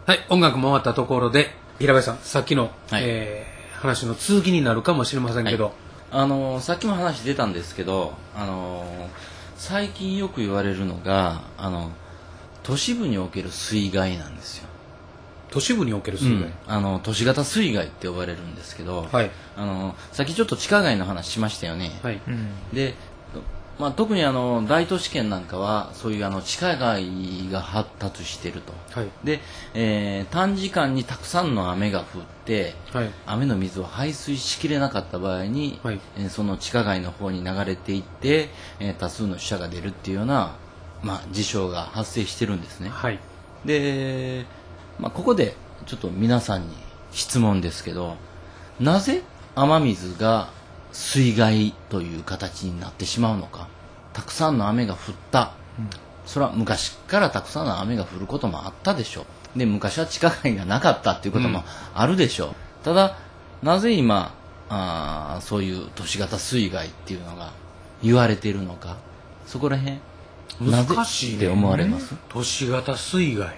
はい、音楽回ったところで平林さん、さっきの、 はい、 話の続きになるかもしれませんけど、 はい、さっきも話出たんですけど、最近よく言われるのが都市部における水害なんですよ。 都市部における水害、 都市型水害って呼ばれるんですけど、 はい、 さっきちょっと地下街の話しましたよね。 はい、 で、特に大都市圏なんかはそういう地下街が発達していると、 はい、 で、短時間にたくさんの雨が降って、 はい、 雨の水を排水しきれなかった場合に、 はい、 その地下街の方に流れていって、多数の死者が出るっていうような、事象が発生してるんですね。 はい、 で、ここでちょっと皆さんに質問ですけど、なぜ雨水が水害という形になってしまうのか。たくさんの雨が降った、それは昔からたくさんの雨が降ることもあったでしょう。で、昔は地下街がなかったっていうこともあるでしょう。ただなぜ今そういう都市型水害っていうのが言われているのか、そこら辺難しいね。 って思われます？ 都市型水害、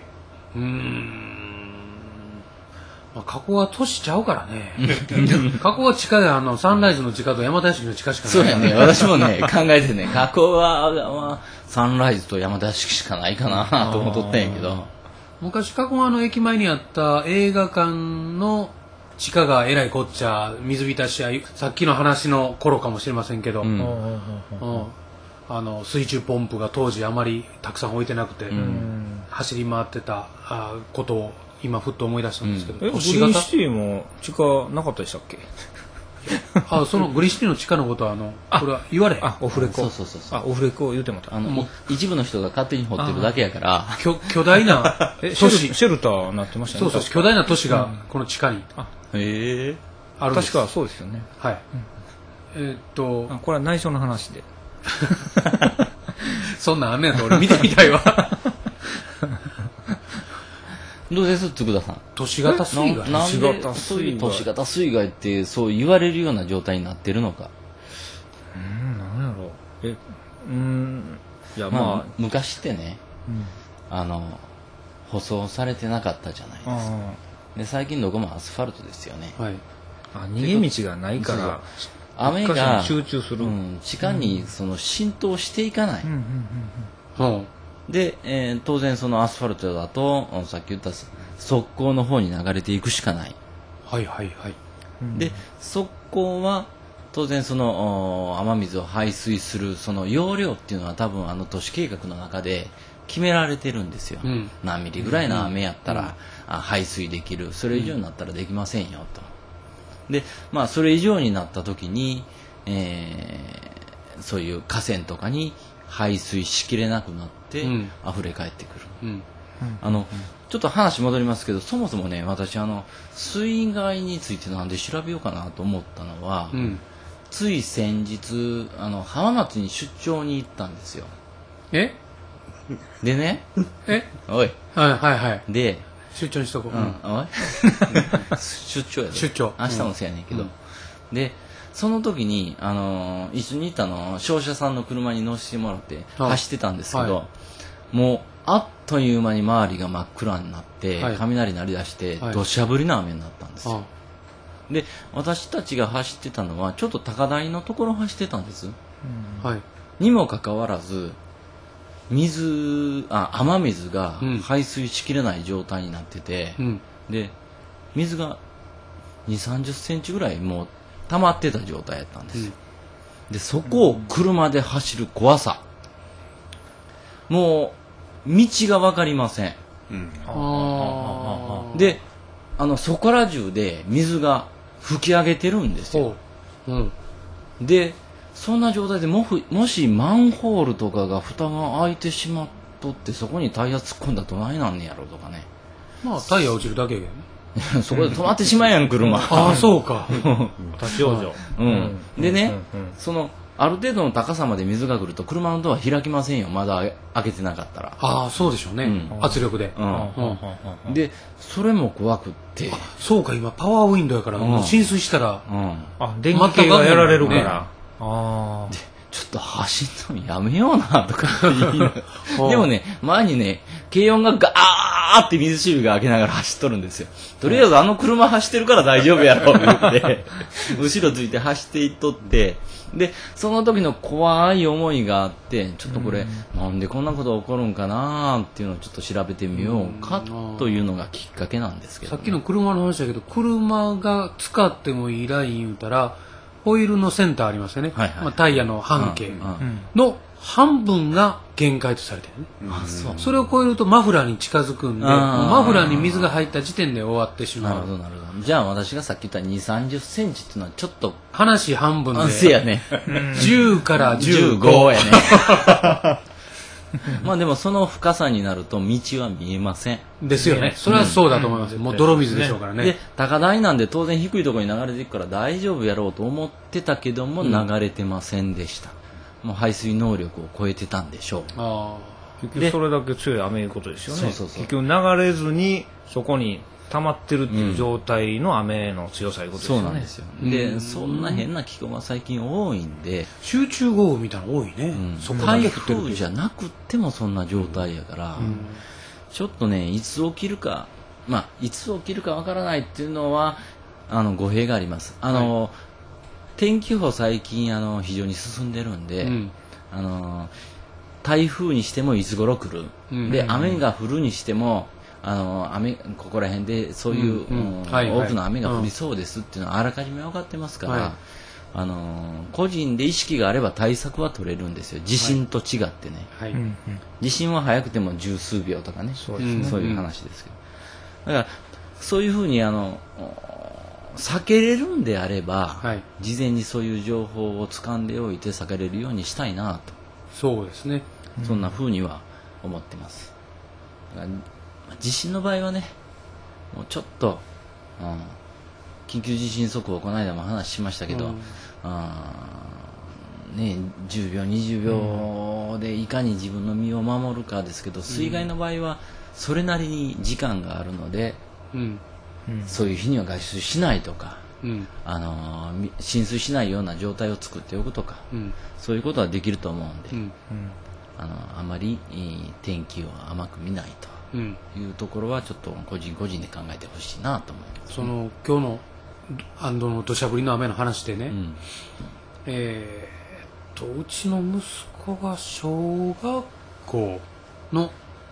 加古は都市ちゃうからね。加古は地下でサンライズの地下と山田屋敷の地下しかない。 そうやね。私もね考えてね、加古は、サンライズと山田屋敷しかないかなと思っとったんやけど、 昔加古は駅前にあった映画館の地下がえらいこっちゃ水浸しや、さっきの話の頃かもしれませんけど、水中ポンプが当時あまりたくさん置いてなくて、走り回ってたことを今ふっと思い出したんですけど、 グリーンシティも地下なかったでしたっけ？ そのグリーンシティの地下のことはこれは言われへん。 オフレコ。 そうオフレコを言うてもた。 一部の人が勝手に掘ってるだけやから、 巨大な都市シェルターになってましたね。 そう巨大な都市がこの地下にあるんです。 確かそうですよね。 はい。 これは内緒の話で。 そんなんあんねんと俺見てみたいわ。 どうです嗣田さん。 都市型水害。 なんでそういう都市型水害ってそう言われるような状態になってるのか。 なんやろう。いや昔ってね、舗装されてなかったじゃないですか。で最近どこもアスファルトですよね。 はい。 逃げ道がないから雨が集中する。 地下に浸透していかない。で、当然そのアスファルトだとさっき言った側溝の方に流れていくしかない。 はいはいはい。 で側溝は当然その雨水を排水するその容量っていうのは多分都市計画の中で決められてるんですよ。何ミリぐらいの雨やったら排水できる、それ以上になったらできませんよと。でそれ以上になった時に、そういう河川とかに排水しきれなくなって溢れ返ってくる。ちょっと話戻りますけど、そもそもね私水害についてなんで調べようかなと思ったのは、つい先日浜松に出張に行ったんですよ。でねおいはいはいはい。 で出張にしとこう。 おい出張やで。 出張。 明日もそうやねんけど、でその時に一緒に行った商社さんの車に乗せてもらって走ってたんですけど、もうあっという間に周りが真っ暗になって、雷鳴り出して土砂降りの雨になったんですよ。で私たちが走ってたのはちょっと高台のところを走ってたんです、にもかかわらず雨水が排水しきれない状態になってて、で水が2、30センチぐらいもう溜まってた状態やったんですよ。でそこを車で走る怖さ、もう道が分かりません。でそこら中で水が吹き上げてるんですよ。でそんな状態でもしマンホールとかが蓋が開いてしまっとってそこにタイヤ突っ込んだらどないなんねやろとかね。 タイヤ落ちるだけやけどね。 そこで止まってしまえやん車。 そうか。 立ち往生。 でね、ある程度の高さまで水が来ると車のドア開きませんよ、まだ開けてなかったら。 そうでしょうね、圧力で。 でそれも怖くって。 そうか、今パワーウィンドウやから、浸水したら電気系がやられるから。 ちょっと走るのやめようなとかって言いながらでもね、前にね、軽音がガーって水しぶきが開けながら走っとるんですよ。とりあえずあの車走ってるから大丈夫やろって言って後ろついて走っていっとって、でその時の怖い思いがあって、ちょっとこれなんでこんなこと起こるんかなっていうのをちょっと調べてみようかというのがきっかけなんですけど、ね、 さっきの車の話だけど、車が使ってもいいライン言うたらホイールのセンターありますよね、 はいはい、 まあ、タイヤの半径の半分が限界とされてるね、それを超えるとマフラーに近づくんで、マフラーに水が入った時点で終わってしまう。 なるほどなるほど。じゃあ私がさっき言った2、30センチっていうのはちょっと話半分でせやね 10から15 やねまあでもその深さになると道は見えませんですよね。それはそうだと思います、もう泥水でしょうからね。 で高台なんで当然低いところに流れていくから大丈夫やろうと思ってたけども、流れてませんでした。もう排水能力を超えてたんでしょう。 結局それだけ強い雨いうことですよね。 そう結局流れずにそこに溜まってるっていう状態の雨の強さいうことですよね。 そうなんですよ。で、そんな変な気候が最近多いんで、 集中豪雨みたいなの多いね、そこだけ台降ってる風じゃなくってもそんな状態やから、ちょっとね、いつ起きるか、まあいつ起きるかわからないっていうのは語弊があります。天気予報最近非常に進んでるんで、台風にしてもいつ頃来る、で雨が降るにしてもここら辺でそういう、多くの雨が降りそうですっていうのはあらかじめ分かってますから、個人で意識があれば対策は取れるんですよ。地震と違ってね、地震は早くても十数秒とかね、そういう話ですけど、だからそういうふうに避けれるんであれば、事前にそういう情報を掴んでおいて避けれるようにしたいなと、 そうですね、 そんなふうには思ってます。だから地震の場合はね、もうちょっと、緊急地震速報この間も話しましたけど、ね、10秒20秒でいかに自分の身を守るかですけど、水害の場合はそれなりに時間があるので、そういう日には外出しないとか、浸水しないような状態を作っておくとか、そういうことはできると思うんで、あまり天気を甘く見ないというところはちょっと個人個人で考えてほしいなと思います。 その今日のの土砂降りの雨の話でね、うちの息子が小学校の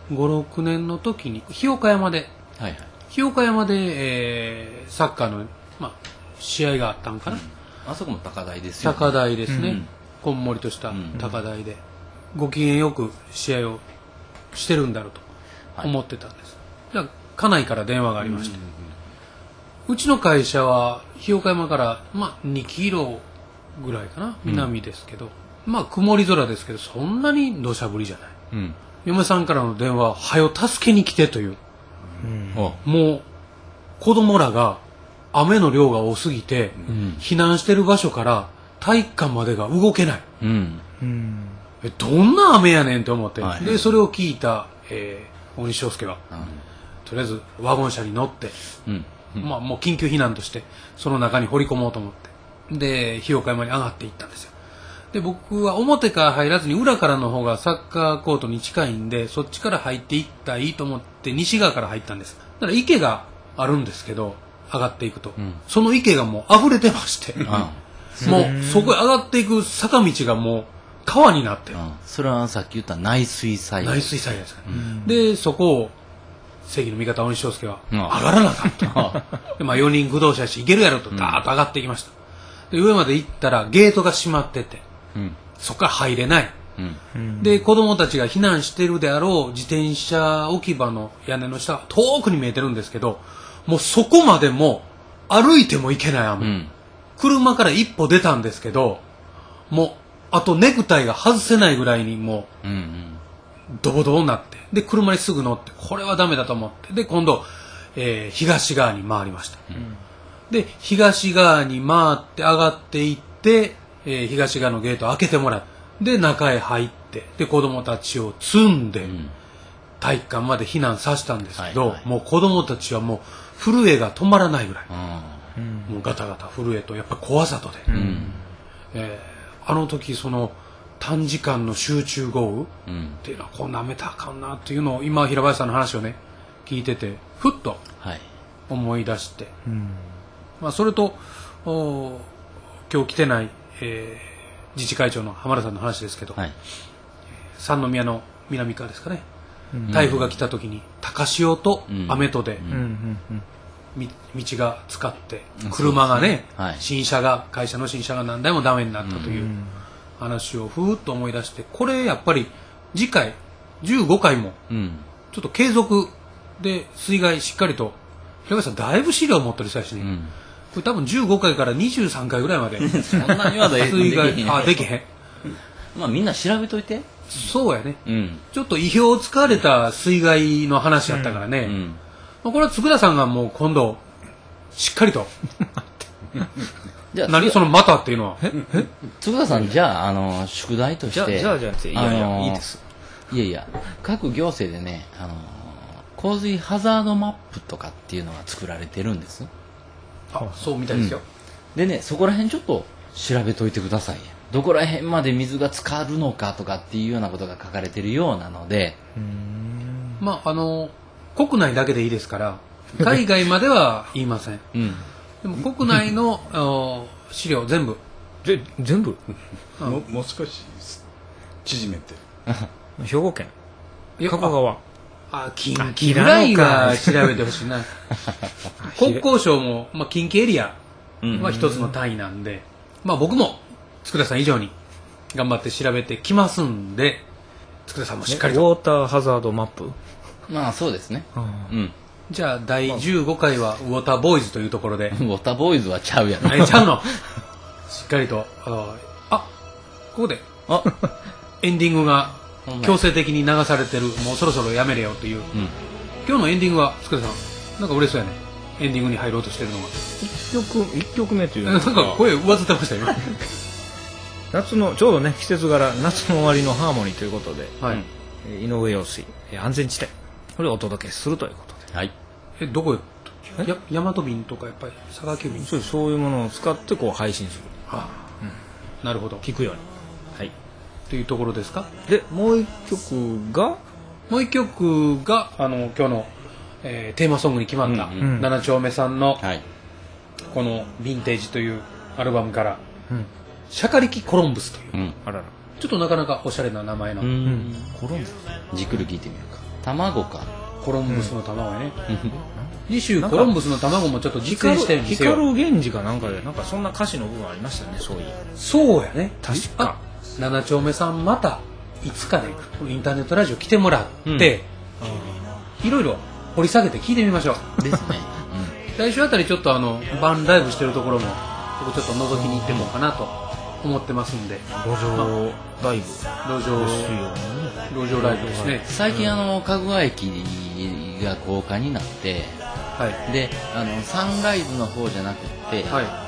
5、6年の時に日岡山で、日岡山で、サッカーの、試合があったんかな、 あそこも高台ですよね。 高台ですね、こんもりとした高台で、ご機嫌よく試合をしてるんだろうと思ってたんです、じゃあ家内から電話がありまして、うちの会社は日岡山から2キロぐらいかな、南ですけど、曇り空ですけどそんなに土砂降りじゃない、嫁さんからの電話、はよ助けに来てという、もう子供らが雨の量が多すぎて、避難してる場所から体育館までが動けない、どんな雨やねんと思って、でそれを聞いた、大西翔介が、とりあえずワゴン車に乗って、もう緊急避難としてその中に掘り込もうと思って、で日岡山に上がっていったんですよ。で僕は表から入らずに裏からの方がサッカーコートに近いんで、そっちから入っていったらいいと思って西側から入ったんです。だから池があるんですけど、上がっていくと、その池がもう溢れてましてもうそこへ上がっていく坂道がもう川になってる、 それはさっき言った内水災害ですかね、でそこを正義の味方大西翔介は上がらなかったで、4人駆動車やし行けるやろとダーッと上がっていきました。で上まで行ったらゲートが閉まってて、そこから入れない、で子供たちが避難してるであろう自転車置き場の屋根の下が遠くに見えてるんですけど、もうそこまでも歩いても行けない雨、車から一歩出たんですけど、もうあとネクタイが外せないぐらいにもう、ドボドボになって、で車にすぐ乗って、これはダメだと思って、で今度、東側に回りました、で東側に回って上がっていって、東側のゲートを開けてもらう、で中へ入って、で子供たちを積んで、体育館まで避難させたんですけど、もう子供たちはもう震えが止まらないぐらい、もうガタガタ震えとやっぱ怖さとで、あの時その短時間の集中豪雨っていうのはこう舐めたらあかんなっていうのを今平林さんの話をね聞いててふっと思い出して、まあ、それと今日来てない、自治会長の浜田さんの話ですけど、三宮の南側ですかね、台風が来た時に高潮と雨とで道が浸かって車がね、会社の新車が何台もダメになったという話をふーっと思い出して、これやっぱり次回15回もちょっと継続で水害しっかりと平林さんだいぶ資料持ってる最初に、これ多分15回から23回ぐらいまでそんなには水害できへんまあみんな調べといて。 そうやね、ちょっと意表をつかれた水害の話やったからね、これは佃さんがもう今度しっかりとじゃあ何そのまたっていうのは佃さん、じゃあ宿題としてじゃあいいです。 いやいや各行政でね洪水ハザードマップとかっていうのが作られてるんです。 そうみたいですよ、 でねそこら辺ちょっと調べといてください。どこら辺まで水が浸かるのかとかっていうようなことが書かれてるようなので、 まあ国内だけでいいですから海外までは言いません、でも国内の資料全部全部もう少し縮めて兵庫県加古川近畿ぐらいは調べてほしいな国交省も、まあ、近畿エリアは一つの単位なんで、まあ、僕も佃さん以上に頑張って調べてきますんで、佃さんもしっかりとウォーターハザードマップ。 まあそうですね、 じゃあ第15回はウォーターボーイズというところでウォーターボーイズはちゃうやんちゃうのしっかりとここでエンディングが強制的に流されてる、もうそろそろやめれよという、今日のエンディングは佃さんなんか嬉しそうやね、エンディングに入ろうとしてるのが 1曲目というなんか声上ずってましたよ夏のちょうどね季節柄夏の終わりのハーモニーということで、井上陽水安全地帯これをお届けするということで、 どこや大和便とかやっぱり佐川急便そういうものを使ってこう配信する、 なるほど聞くようにというところですか。 でもう一曲が今日の、テーマソングに決まった七丁目さんの、この「ヴィンテージ」というアルバムから「シャカリキコロンブス」という、ちょっとなかなかおしゃれな名前の、 コロンブスじっくり聞いてみようか。卵かコロンブスの卵やね、次週コロンブスの卵もちょっと実践してみせよう。 光源氏かなんかでなんかそんな歌詞の部分ありましたね。 そうやね、 確か七丁目さんまたいつかねインターネットラジオ来てもらって、いろいろ掘り下げて聞いてみましょうですね、 来週あたりちょっとバンライブしてるところも僕ちょっと覗きに行ってもかなと思ってますんで、 路上ライブ路上ライブですね。 最近かぐわ駅が高架になって、でサンライズの方じゃなくて、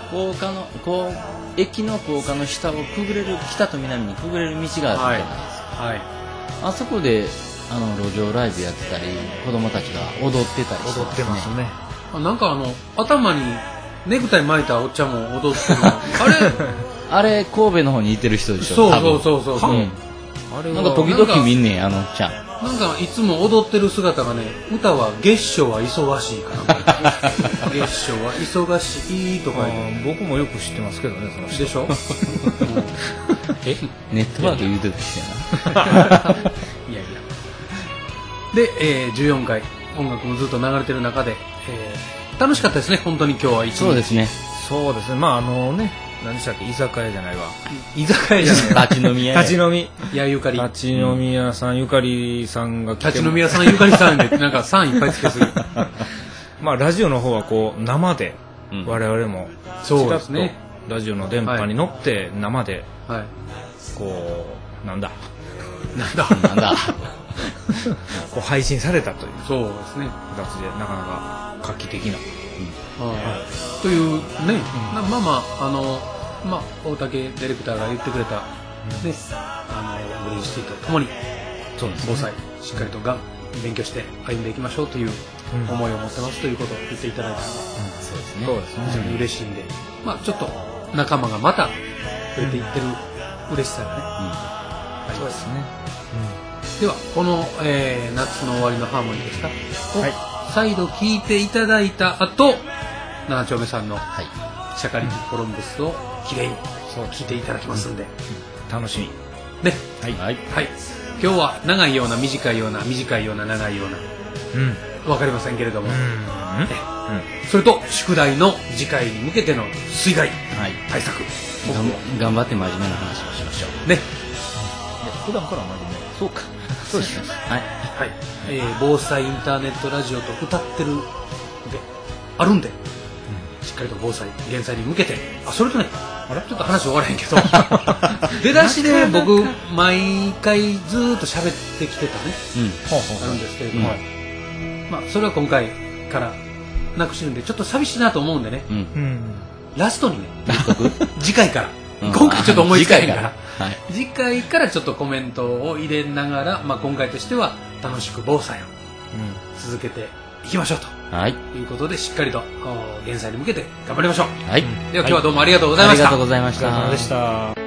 駅の高架の下をくぐれる、北と南にくぐれる道があるじゃないですか、あそこで路上ライブやってたり子供たちが踊ってたりして踊ってますね。 なんか頭にネクタイ巻いたおっちゃんも踊ってるあれ神戸の方にいてる人でしょ。 そう、 なんか時々見んねんおっちゃん。 なんかいつも踊ってる姿がね、歌は月初は忙しいかな月初は忙しいとか僕もよく知ってますけどね、その人でしょネットワーク言うてるしやな。 いやで、14回音楽もずっと流れてる中で、楽しかったですね、本当に今日は。 そうですね、 まあ何でしたっけ、居酒屋じゃないわ、 居酒屋じゃない立ち飲み屋立ち飲みやゆかり立ち飲み屋さんゆかりさんが来て、 立ち飲み屋さんゆかりさんでなんかさんいっぱいつけするまあラジオの方はこう生で我々もそうですね、 ラジオの電波に乗って生でこうなんだこう配信されたという、 そうですね、 形でなかなか画期的な、 というね、大竹ディレクターが言ってくれた、ブレインスティーとともに防災しっかりと勉強して歩んでいきましょうという思いを持ってますということを言っていただいたので、 そうですね、 非常に嬉しいんで、ちょっと仲間がまた増えていってる嬉しさがね、 あります。 そうですね。 ではこの、夏の終わりのハーモニーですか、 はい、 再度聴いていただいた後、七丁目さんのはいシャカリキコロンブスをきれいに聴いていただきますんで、 楽しみね。 はい、 はい、今日は長いような短いような短いような長いような、分かりませんけれども、それと宿題の次回に向けての水害対策、 頑張って真面目な話をしましょうね。 普段から真面目。そうか。そうですね。 はい、防災インターネットラジオと歌ってるんであるんで、しっかりと防災減災に向けて、それとね、ちょっと話終わらへんけど出だしで僕毎回ずーっと喋ってきてたね、あるんですけれども、まあそれは今回からなくしてるんでちょっと寂しいなと思うんでね、ラストにね次回から今回ちょっと思いつかへんから次回からちょっとコメントを入れながら、まあ、今回としては楽しく防災を続けていきましょうということで、しっかりと減災に向けて頑張りましょう。では今日はどうもありがとうございました。 ありがとうございました。 お疲れ様でした。